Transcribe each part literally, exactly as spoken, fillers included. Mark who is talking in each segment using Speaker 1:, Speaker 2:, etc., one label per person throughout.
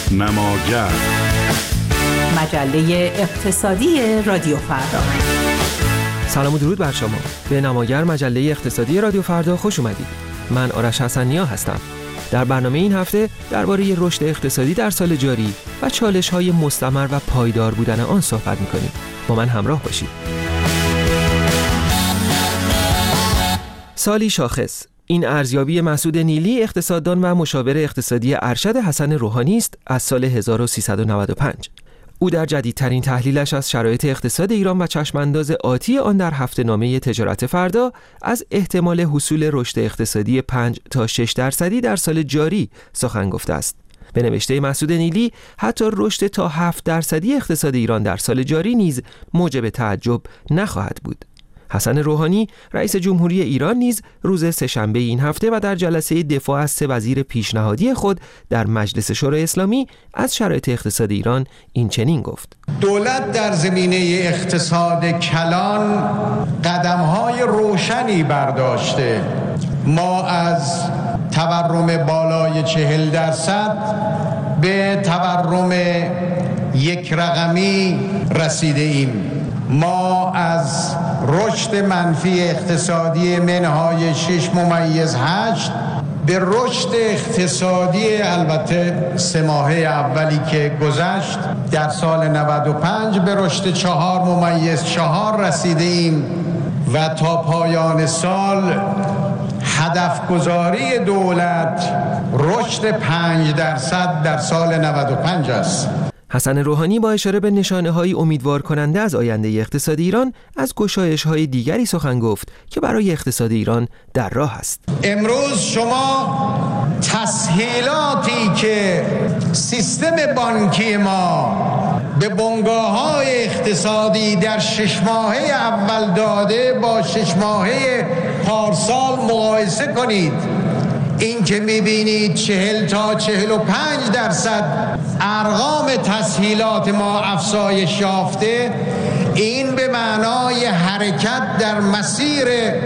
Speaker 1: نماگر،
Speaker 2: مجله اقتصادی رادیو فردا.
Speaker 3: سلام و درود بر شما. به نماگر، مجله اقتصادی رادیو فردا خوش اومدید. من آرش حسن‌نیا هستم. در برنامه این هفته درباره رشد اقتصادی در سال جاری و چالش‌های مستمر و پایدار بودن آن صحبت می‌کنیم. با من همراه باشید. سالی شاخص. این ارزیابی مسعود نیلی، اقتصاددان و مشاور اقتصادی ارشد حسن روحانی است از سال هزار و سیصد و نود و پنج. او در جدیدترین تحلیلش از شرایط اقتصاد ایران و چشمانداز آتی آن در هفته‌نامه تجارت فردا از احتمال حصول رشد اقتصادی پنج تا شش درصدی در سال جاری سخن گفته است. به نوشته مسعود نیلی، حتی رشد تا هفت درصدی اقتصاد ایران در سال جاری نیز موجب تعجب نخواهد بود. حسن روحانی، رئیس جمهوری ایران، نیز روز سه‌شنبه این هفته و در جلسه دفاع از سه وزیر پیشنهادی خود در مجلس شورای اسلامی از شرایط اقتصاد ایران این چنین گفت:
Speaker 4: دولت در زمینه اقتصاد کلان قدم‌های روشنی برداشته. ما از تورم بالای چهل درصد به تورم یک رقمی رسیده ایم. ما از رشد منفی اقتصادی منهای شش ممیز هشت به رشد اقتصادی البته سه ماهه اولی که گذشت در سال نود و پنج به رشد چهار ممیز چهار رسیده ایم و تا پایان سال هدف گذاری دولت رشد پنج درصد در سال نود و پنج است.
Speaker 3: حسن روحانی با اشاره به نشانه‌های امیدوار کننده از آینده اقتصاد ایران از گشایش‌های دیگری سخن گفت که برای اقتصاد ایران در راه است.
Speaker 4: امروز شما تسهیلاتی که سیستم بانکی ما به بنگاه‌های اقتصادی در شش ماهه اول داده با شش ماهه پارسال مقایسه کنید. این که میبینید چهل تا چهل و پنج درصد ارقام تسهیلات ما افزایش یافته، این به معنای حرکت در مسیر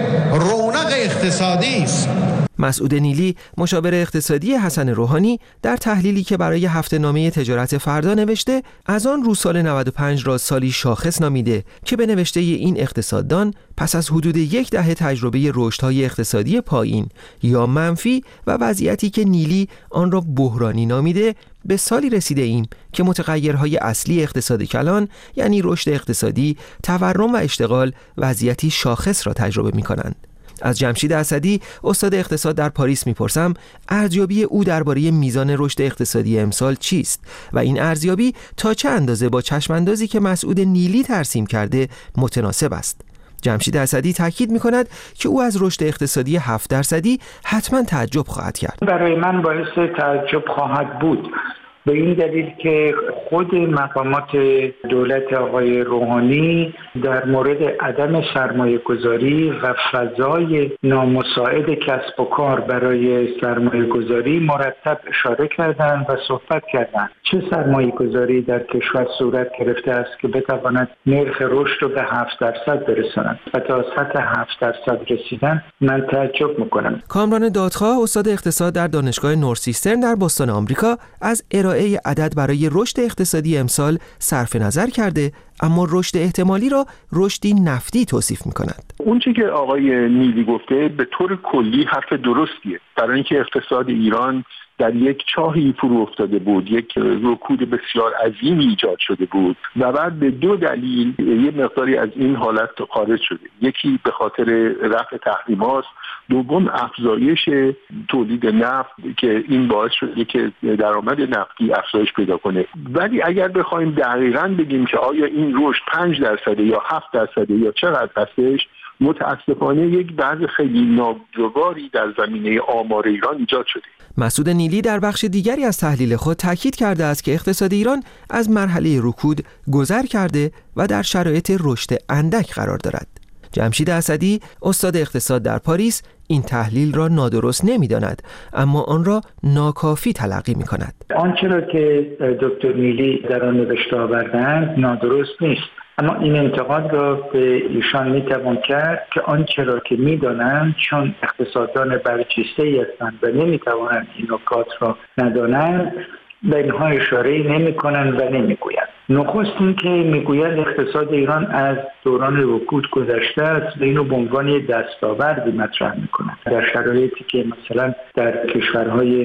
Speaker 4: رونق اقتصادی است.
Speaker 3: مسعود نیلی، مشاور اقتصادی حسن روحانی، در تحلیلی که برای هفته‌نامه تجارت فردا نوشته، از آن رو سال نود و پنج را سالی شاخص نامیده که به نوشته این اقتصاددان پس از حدود یک دهه تجربه رشدهای اقتصادی پایین یا منفی و وضعیتی که نیلی آن را بحرانی نامیده، به سالی رسیده ایم که متغیرهای اصلی اقتصاد کلان، یعنی رشد اقتصادی، تورم و اشتغال، وضعیتی شاخص را تجربه می کنند. از جمشید اسدی، استاد اقتصاد در پاریس میپرسم ارزیابی او درباره میزان رشد اقتصادی امسال چیست و این ارزیابی تا چه اندازه با چشماندازی که مسعود نیلی ترسیم کرده متناسب است. جمشید اسدی تاکید میکند که او از رشد اقتصادی هفت درصدی حتما تعجب خواهد کرد.
Speaker 5: برای من باعث تعجب خواهد بود، به این دلیل که خود مقامات دولت آقای روحانی در مورد عدم سرمایه گذاری و فضای نامساعد کسب و کار برای سرمایه گذاری مرتب اشاره کردند و صحبت کردند. چه سرمایه گذاری در کشور صورت گرفته است که بتواند نرخ رشد رو به هفت درصد برساند و تا سطح هفت درصد رسیدن من تعجب میکنم.
Speaker 3: کامران دادخواه، استاد اقتصاد در دانشگاه نورسیسترن در بوستون آمریکا، از ارائه عدد برای رشد اقتصادی امسال صرف نظر کرده، اما رشد احتمالی را رشدی نفتی توصیف می‌کند.
Speaker 6: اون چیزی که آقای نیلی گفته به طور کلی حرف درستیه، برای اینکه اقتصاد ایران در یک چاهی فرو افتاده بود، یک رکود بسیار عظیمی ایجاد شده بود و بعد به دو دلیل یه مقداری از این حالت خارج شده. یکی به خاطر رفع تحریمات، دوم افزایش تولید نفت که این باعث شده که درآمد نفتی افزایش پیدا کنه. ولی اگر بخوایم دقیقاً بگیم که آیا این رشد پنج درصد یا هفت درصد یا چقدر هستش، متاسفانه یک بعض خیلی ناگواری در زمینه آمار ایران ایجاد شده.
Speaker 3: مسعود نیلی در بخش دیگری از تحلیل خود تاکید کرده است که اقتصاد ایران از مرحله رکود گذر کرده و در شرایط رشد اندک قرار دارد. جمشید اسدی، استاد اقتصاد در پاریس، این تحلیل را نادرست نمی‌داند، اما آن را ناکافی تلقی می‌کند.
Speaker 5: آنچه را که دکتر نیلی در آن نوشته آوردند نادرست نیست، اما این انتقاد را به ایشان میتوان کرد که آنچه را که میدانند چون اقتصاددان برجسته‌ای هستند و نمیتوانند این نکات را ندانند، به اینها اشاره نمی‌کنند و نمی‌گویند. نخست این که میگویند اقتصاد ایران از دوران رکود گذشته است و اینو به عنوان دستاوردی مطرح میکنند. در شرایطی که مثلا در کشورهای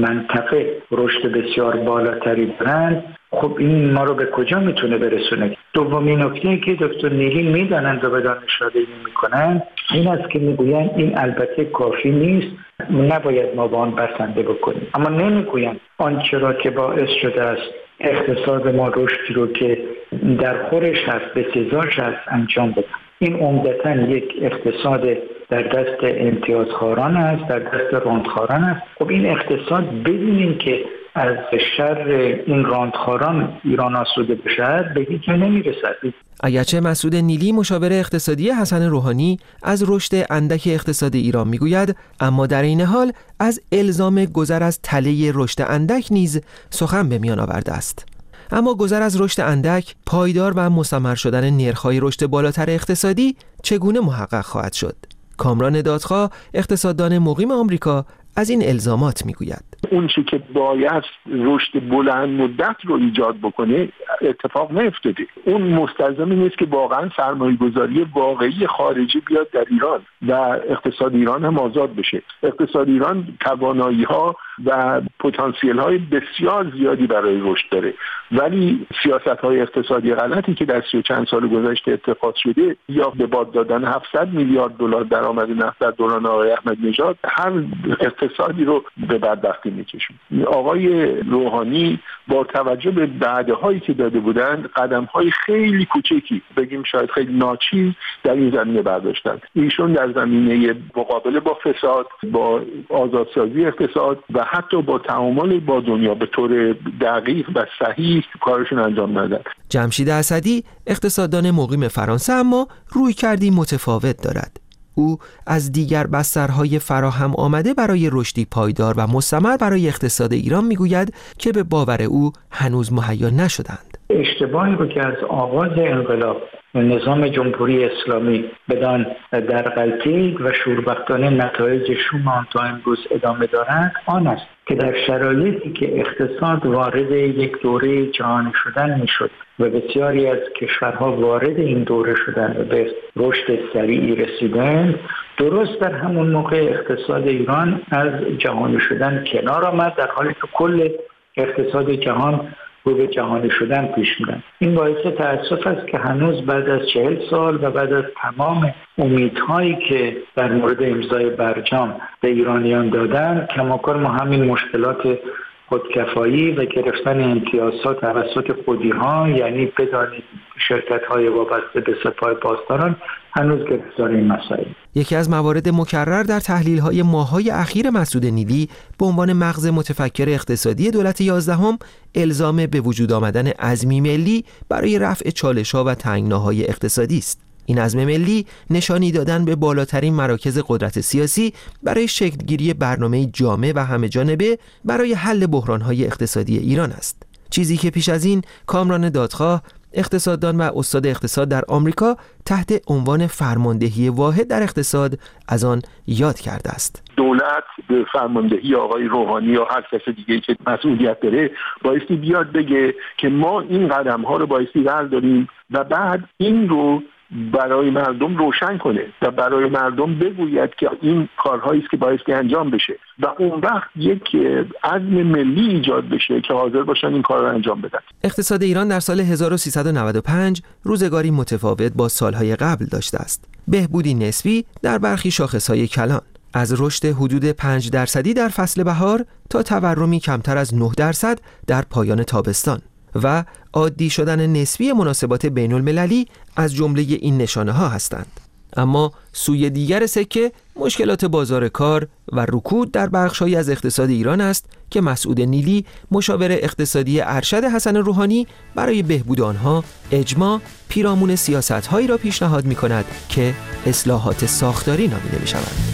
Speaker 5: منطقه رشد بسیار بالاتری دارند، خب این ما رو به کجا میتونه برسونه؟ دومین نکته که دکتر نیلی میدانند و به دانش اشاره میکنند این است که میگویند این البته کافی نیست، نباید ما با آن بسنده بکنیم، اما نمیگویند آنچه را که باعث شده است اقتصاد ما رشدی رو که در خورش هست به سزاش هست انجام بده. این عمدتاً یک اقتصاد در دست امتیازخواران است، در دست راندخواران است. خب این اقتصاد بدونیم که از شر این راندخواران ایران آسوده بشه به هیچ جا نمیرسد.
Speaker 3: اگرچه مسعود نیلی مشاور اقتصادی حسن روحانی از رشد اندک اقتصاد ایران میگوید، اما در این حال از الزام گذر از تله رشد اندک نیز سخن به میان آورده است. اما گذر از رشد اندک، پایدار و مستمر شدن نرخ‌های رشد بالاتر اقتصادی چگونه محقق خواهد شد؟ کامران دادخواه، اقتصاددان مقیم آمریکا، از این الزامات میگوید.
Speaker 6: اون چی که باید رشد بلند مدت رو ایجاد بکنه اتفاق نیفتاده. اون مستلزم نیست که واقعا سرمایه گذاری واقعی خارجی بیاد در ایران و اقتصاد ایران هم آزاد بشه. اقتصاد ایران توانایی ها و پتانسیل های بسیار زیادی برای رشد داره، ولی سیاست های اقتصادی غلطی که در سی و چند سال گذشته اتخاذ شده یا به باد دادن هفتصد میلیارد دلار درآمد نفت در دوران آقای احمدی نژاد هر اقتصادی رو به بدبختی میکشون. آقای روحانی با توجه به وعده‌هایی که داده بودند قدم‌های خیلی کوچکی، بگیم شاید خیلی ناچیز در این زمینه برداشتند. ایشون در زمینه مقابله با فساد، با آزادسازی اقتصاد و حتی با تعامل با دنیا به طور دقیق و صحیح کارشون انجام ندادند.
Speaker 3: جمشید اسدی، اقتصاددان مقیم فرانسه، اما رویکردی متفاوت دارد. او از دیگر بسترهای فراهم آمده برای رشدی پایدار و مستمر برای اقتصاد ایران میگوید که به باور او هنوز مهیا نشدند.
Speaker 5: اشتباهی رو که از آغاز انقلاب نظام جمهوری اسلامی بدان در غلطی و شوربختانه نتایج شوم آن تا امروز ادامه دارند آن است که در شرایطی که اقتصاد وارد یک دوره جهانی شدن میشد و بسیاری از کشورها وارد این دوره شدن و به رشد سریعی رسیدند، درست در همون موقع اقتصاد ایران از جهانی شدن کنار آمد، در حالی که کل اقتصاد جهان رو به جهانی شدن پیش میرن. این باعث تأسف است که هنوز بعد از چهل سال و بعد از تمام امیدهایی که در مورد امضای برجام به ایرانیان دادن، کماکان ما همین مشکلات خودکفایی و گرفتن امتیازات توسط خودی‌ها، یعنی بدانید شرکت‌های وابسته به سپاه پاسداران، هنوز گرفتار این مسائل.
Speaker 3: یکی از موارد مکرر در تحلیل‌های ماه‌های اخیر مسعود نیلی به عنوان مغز متفکر اقتصادی دولت یازدهم الزام به وجود آمدن عزمی ملی برای رفع چالش‌ها و تنگناهای اقتصادی است. این عزم ملی نشانی دادن به بالاترین مراکز قدرت سیاسی برای شکلگیری برنامه جامع و همه‌جانبه برای حل بحران‌های اقتصادی ایران است. چیزی که پیش از این کامران دادخواه، اقتصاددان و استاد اقتصاد در آمریکا، تحت عنوان فرماندهی واحد در اقتصاد از آن یاد کرده است.
Speaker 6: دولت به فرماندهی آقای روحانی یا هر کس دیگه‌ای که مسئولیت داره بایستی بیاد بگه که ما این قدم‌ها رو بایستی برداریم و بعد این رو برای مردم روشن کنه و برای مردم بگوید که این کارهایی است که بایستی انجام بشه و اون وقت یک عزم ملی ایجاد بشه که حاضر باشن این کار رو انجام بدن.
Speaker 3: اقتصاد ایران در سال هزار و سیصد و نود و پنج روزگاری متفاوت با سالهای قبل داشته است. بهبودی نسبی در برخی شاخصهای کلان، از رشد حدود پنج درصدی در فصل بهار تا تورمی کمتر از نه درصد در پایان تابستان و عادی شدن نسبی مناسبات بین المللی از جمله این نشانه ها هستند. اما سوی دیگر سکه مشکلات بازار کار و رکود در بخش‌هایی از اقتصاد ایران است که مسعود نیلی، مشاور اقتصادی ارشد حسن روحانی، برای بهبود آنها اجماع پیرامون سیاست‌هایی را پیشنهاد می‌کند که اصلاحات ساختاری نامیده می‌شوند.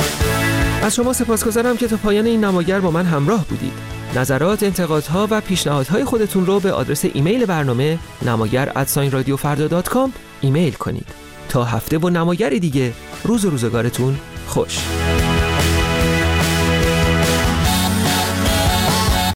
Speaker 3: از شما سپاسگزارم که تا پایان این نماگر با من همراه بودید. نظرات، انتقادها و پیشنهادهای خودتون رو به آدرس ایمیل برنامه نماگر ات رادیو فردا دات کام ایمیل کنید. تا هفته و نماگری دیگه، روز و روزگارتون خوش.